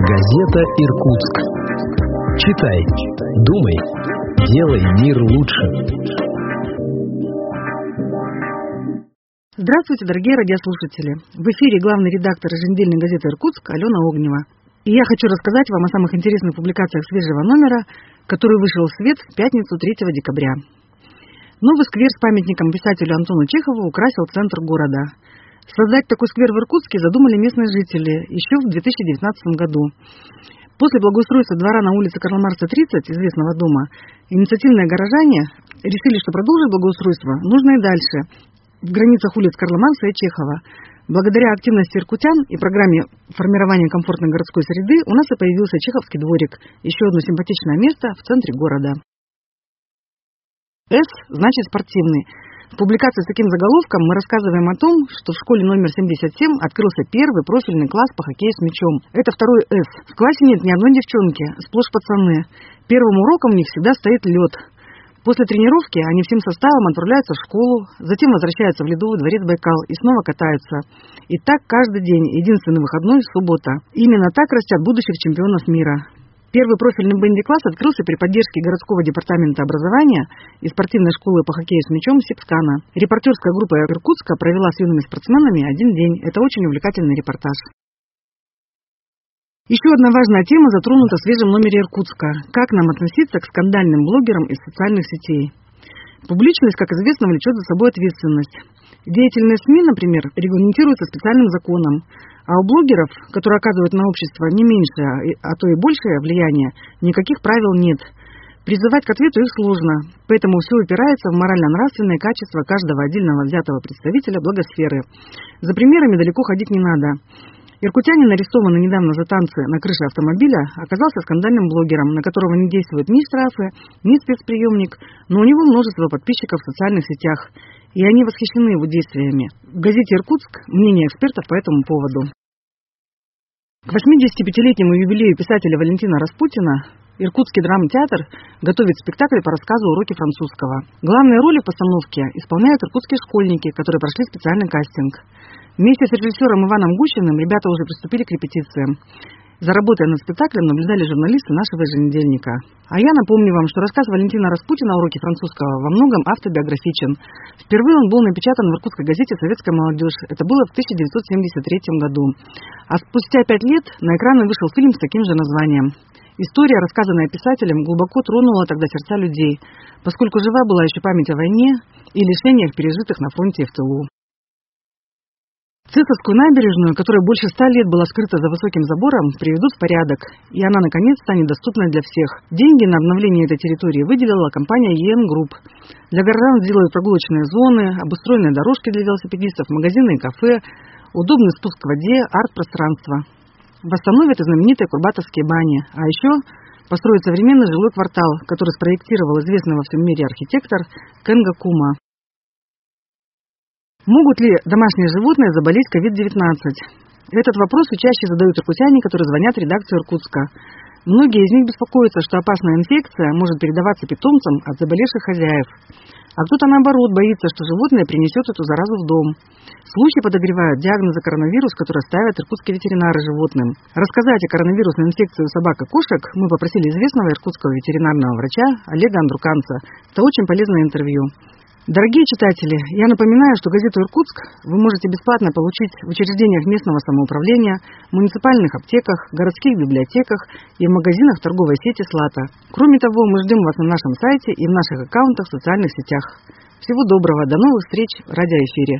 Газета «Иркутск». Читай, думай, делай мир лучше. Здравствуйте, дорогие радиослушатели. В эфире главный редактор еженедельной газеты «Иркутск» Алена Огнева. И я хочу рассказать вам о самых интересных публикациях свежего номера, который вышел в свет в пятницу 3 декабря. Новый сквер с памятником писателю Антону Чехову украсил центр города. Создать такой сквер в Иркутске задумали местные жители еще в 2019 году. После благоустройства двора на улице Карла Маркса, 30, известного дома, инициативные горожане решили, что продолжить благоустройство нужно и дальше, в границах улиц Карла Маркса и Чехова. Благодаря активности иркутян и программе формирования комфортной городской среды у нас и появился Чеховский дворик, еще одно симпатичное место в центре города. «С» значит «спортивный». В публикации с таким заголовком мы рассказываем о том, что в школе номер 77 открылся первый профильный класс по хоккею с мячом. Это второй «С». В классе нет ни одной девчонки, сплошь пацаны. Первым уроком у них всегда стоит лед. После тренировки они всем составом отправляются в школу, затем возвращаются в ледовый дворец Байкал и снова катаются. И так каждый день, единственный выходной – суббота. Именно так растят будущих чемпионов мира. Первый профильный бенди-класс открылся при поддержке городского департамента образования и спортивной школы по хоккею с мячом Сипскана. Репортерская группа Иркутска провела с юными спортсменами один день. Это очень увлекательный репортаж. Еще одна важная тема затронута в свежем номере Иркутска. Как нам относиться к скандальным блогерам из социальных сетей? Публичность, как известно, влечет за собой ответственность. Деятельность СМИ, например, регламентируется специальным законом, а у блогеров, которые оказывают на общество не меньшее, а то и большее влияние, никаких правил нет. Призывать к ответу их сложно, поэтому все упирается в морально-нравственные качества каждого отдельного взятого представителя благосферы. За примерами далеко ходить не надо. Иркутянин, арестованный недавно за танцы на крыше автомобиля, оказался скандальным блогером, на которого не действуют ни штрафы, ни спецприемник, но у него множество подписчиков в социальных сетях, и они восхищены его действиями. В газете «Иркутск» мнение экспертов по этому поводу. К 85-летнему юбилею писателя Валентина Распутина Иркутский драмтеатр готовит спектакль по рассказу «Уроки французского». Главные роли в постановке исполняют иркутские школьники, которые прошли специальный кастинг. Вместе с режиссером Иваном Гущиным ребята уже приступили к репетициям. За работой над спектаклем наблюдали журналисты нашего еженедельника. А я напомню вам, что рассказ Валентина Распутина «Уроки французского» во многом автобиографичен. Впервые он был напечатан в иркутской газете «Советская молодежь». Это было в 1973 году. А спустя 5 лет на экраны вышел фильм с таким же названием. История, рассказанная писателем, глубоко тронула тогда сердца людей, поскольку жива была еще память о войне и лишениях, пережитых на фронте и в тылу. Цесовскую набережную, которая больше 100 лет была скрыта за высоким забором, приведут в порядок, и она, наконец, станет доступной для всех. Деньги на обновление этой территории выделила компания ЕН Групп. Для горожан сделают прогулочные зоны, обустроенные дорожки для велосипедистов, магазины и кафе, удобный спуск к воде, арт-пространство. Восстановят и знаменитые Курбатовские бани, а еще построят современный жилой квартал, который спроектировал известный во всем мире архитектор Кенго Кума. Могут ли домашние животные заболеть COVID-19? Этот вопрос все чаще задают иркутяне, которые звонят в редакцию Иркутска. Многие из них беспокоятся, что опасная инфекция может передаваться питомцам от заболевших хозяев. А кто-то, наоборот, боится, что животное принесет эту заразу в дом. Слухи подогревают диагнозы коронавирус, которые ставят иркутские ветеринары животным. Рассказать о коронавирусной инфекции у собак и кошек мы попросили известного иркутского ветеринарного врача Олега Андруканца. Это очень полезное интервью. Дорогие читатели, я напоминаю, что газету «Иркутск» вы можете бесплатно получить в учреждениях местного самоуправления, муниципальных аптеках, городских библиотеках и в магазинах торговой сети «Слата». Кроме того, мы ждем вас на нашем сайте и в наших аккаунтах в социальных сетях. Всего доброго, до новых встреч в радиоэфире.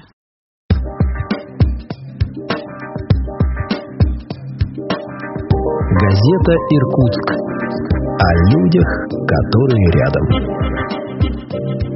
Газета «Иркутск» о людях, которые рядом.